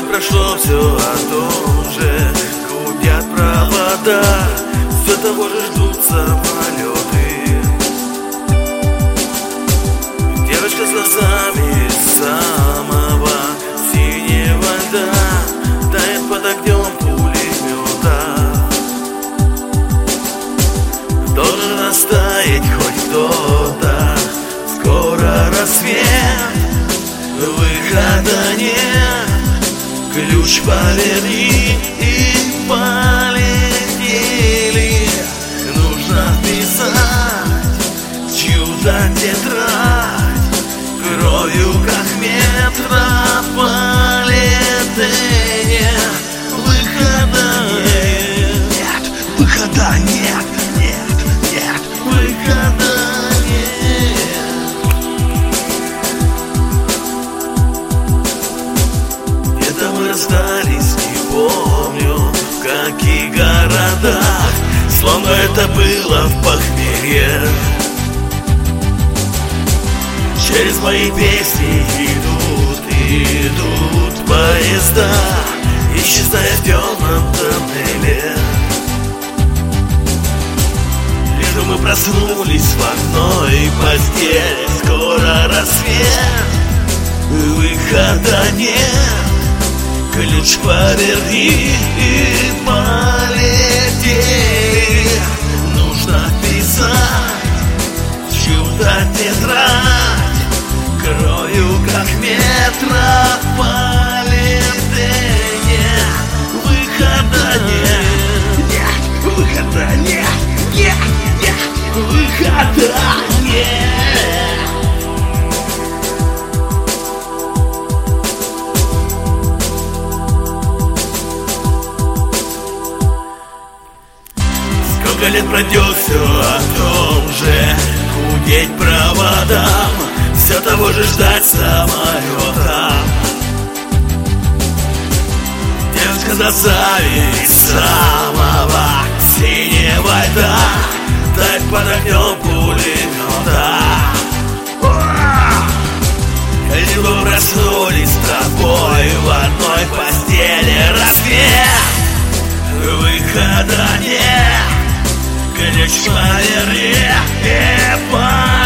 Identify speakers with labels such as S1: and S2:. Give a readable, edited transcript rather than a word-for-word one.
S1: лет прошло, все о том же. Гудят провода, все того же ждут самолеты. Девочка с глазами самого синего льда тает под огнем пулемета. Должен растаять хоть кто-то, скоро рассвет, выхода нет. Ключ поверни и полетели. Нужно вписать чью-то тетрадь, кровью как метрополитене. Выхода нет, выхода нет, нет, нет, выхода нет. Где-то мы расстались, не помню, в каких городах, словно это было в похмелье. Через мои песни идут поезда, исчезая в темном тоннеле. Лишь бы мы проснулись в одной постели. Скоро рассвет, выхода нет. Ключ поверни и полетели. Нужно писать чью-то тетрадь, крою как метрополитене. Выхода нет, нет, выхода нет, нет, нет, выхода нет. Сколько лет пройдет, все о том же. Гудеть проводам, все того же ждать самолета. Девочка за зависть самого синего льда тает под огнем пулемета. Лишь бы проснулись с тобой в одной постели. Рассвет, выхода нет. Ключ поверни и